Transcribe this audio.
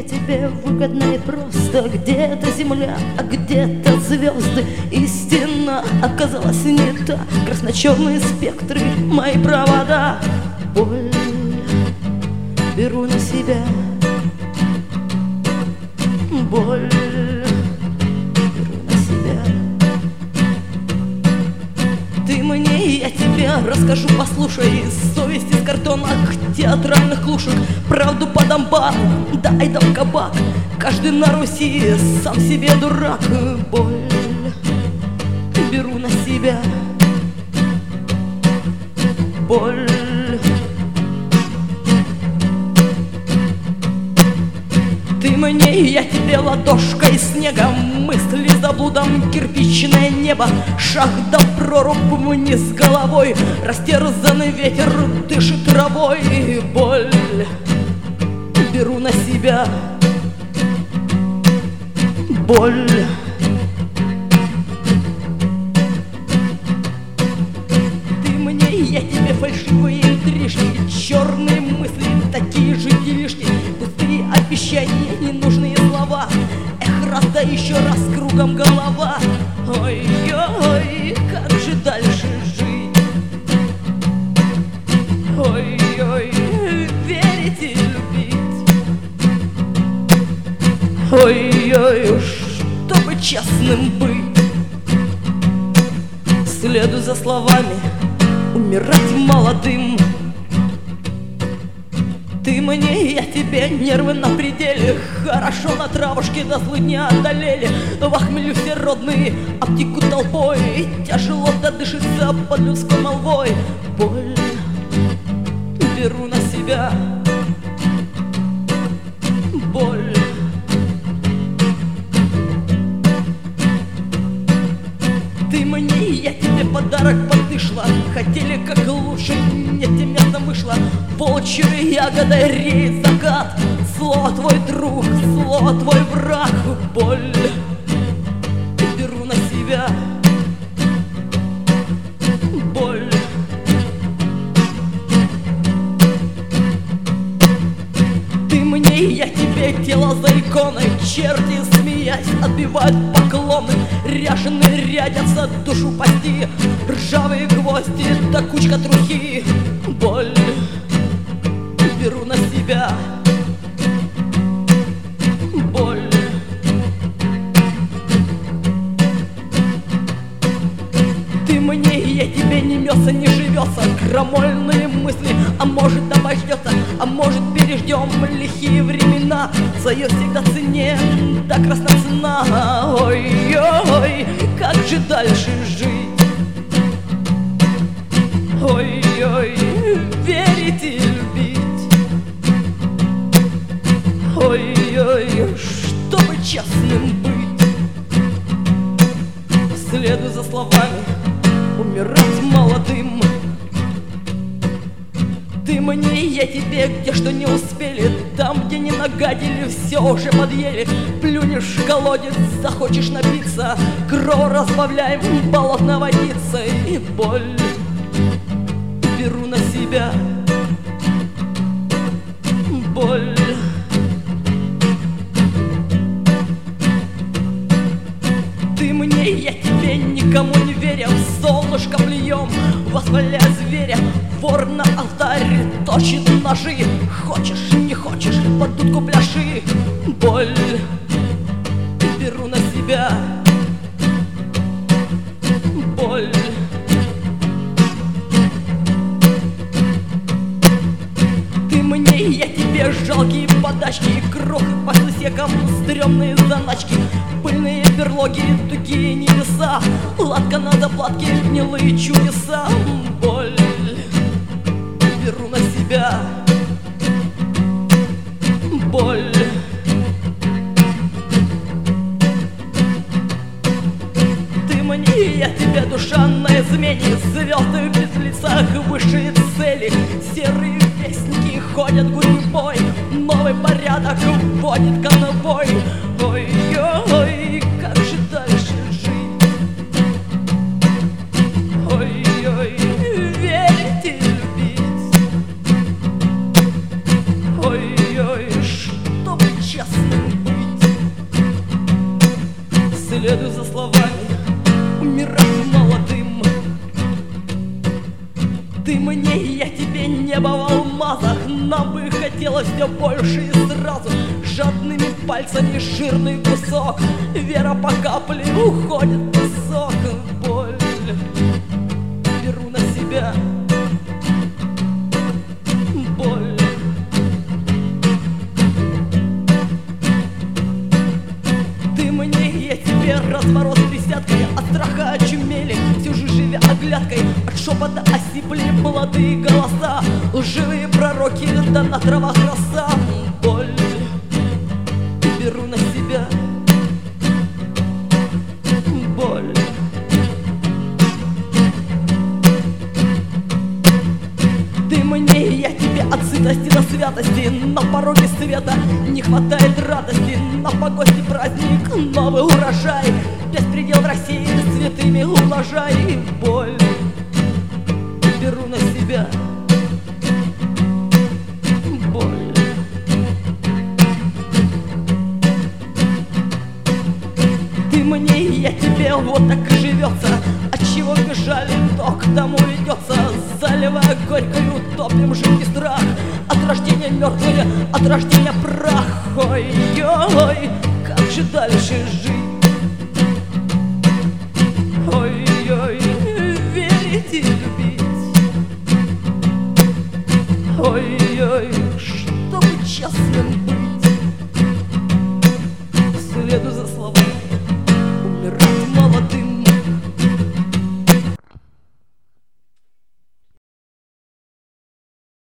я тебе выгодна и просто. Где-то земля, а где-то звезды. Истина оказалась не та. Красно-черные спектры, мои провода. Боль беру на себя. Боль беру на себя. Ты мне, я тебе расскажу, послушай. Совесть из картонок, театральных клушек. Правду по домбам, да айда в кабак. Каждый на Руси сам себе дурак. Боль беру на себя. Боль. Ты мне, я тебе ладошкой снегом. Мысли заблудом, кирпичное небо. Шаг да прорубь вниз головой. Растерзанный ветер дышит травой. Боль беру на себя. Боль. Ты мне, я тебе фальшивые интрижки. Черные мысли, такие же делишки. Пустые обещания, ненужные слова. Эх, раз да еще раз, кругом голова. Ой-ой, как же дальше жить? Ой-ой, верить и любить. Ой-ой, чтобы честным быть. Следуй за словами, умирать молодым. Ты мне, я тебе, нервы на пределе. Хорошо на травушке до злыдни одолели. В хмелю все родные обтекут толпой. Тяжело дышится под людской молвой. Боль беру на себя. Боль. Ты мне, я тебе подарок подышла. Хотели как лучше, не тем местом вышло. Волчьей ягодой реет закат. Слово твой друг, слово твой враг. Боль беру на себя. Боль. Ты мне, я тебе, тело за иконой. Черти, смеясь, отбивают поклоны. Ряженые рядятся, душу пасти. Ржавые гвозди, да кучка трухи. Боль беру на себя. Боль. Ты мне, я тебе, не мется, не живется. Крамольные мысли, а может обождется. А может переждем лихие времена. Союз всегда ценнее, да красна цена. Ой-ой, как же дальше жить? Ой-ой, верить и любить. Ой-ой, чтобы честным быть. Следуй за словами, умирать молодым. Ты мне, я тебе, где что не успели. Там, где не нагадили, все уже подъели. Плюнешь в колодец, захочешь напиться. Кровь разбавляем, болотно водиться. И боль беру на себя. Боль. Ты мне, я тебе, никому не веря. В солнышко плюем, восхваляя зверя. Вор на алтарь точит ножи. Хочешь, не хочешь, под дудку пляши. Боль беру на себя. Боль. Ты мне, я тебе, жалкие подачки. Крохи по сусекам, стрёмные заначки. Пыльные берлоги, тугие небеса. Латка на заплатке, гнилые чудеса. Боль беру на себя. Боль. Ты мне, я тебе, душа на измене. Звезды в безлицах, высшие цели. Серые вестники ходят гурьбой. Новый порядок вводит конвой. Ой-ой, как же дальше жить? Ой-ой, верить и любить. Ой-ой, чтобы честно следуй за словами, умирать молодым. Ты мне, я тебе, небо в алмазах. Нам бы хотелось все больше и сразу. Жадными пальцами жирный кусок. Вера по капле уходит в песок. Боль беру на себя. Боль. Ты мне, я тебе, разворот десяткой. От страха очумели, всю же живя оглядкой. От шепота осипли молодые голоса. Лживые пророки, да на травах роса. Боль беру на себя. Боль. Ты мне, я тебе, от сытости до святости. На пороге света не хватает радости. На погосте праздник, новый урожай. Беспредел в России святыми ублажай. Боль беру на себя. Боль. Ты мне, я тебе, вот так и живется. Отчего бежали, то к тому ведется. Заливая горькою, топим жидкий страх. От рождения мертвые, от рождения прах. Ой-ой, как же дальше жить? Ой-ой, верить и любить. Ой-ой, чтобы честным быть.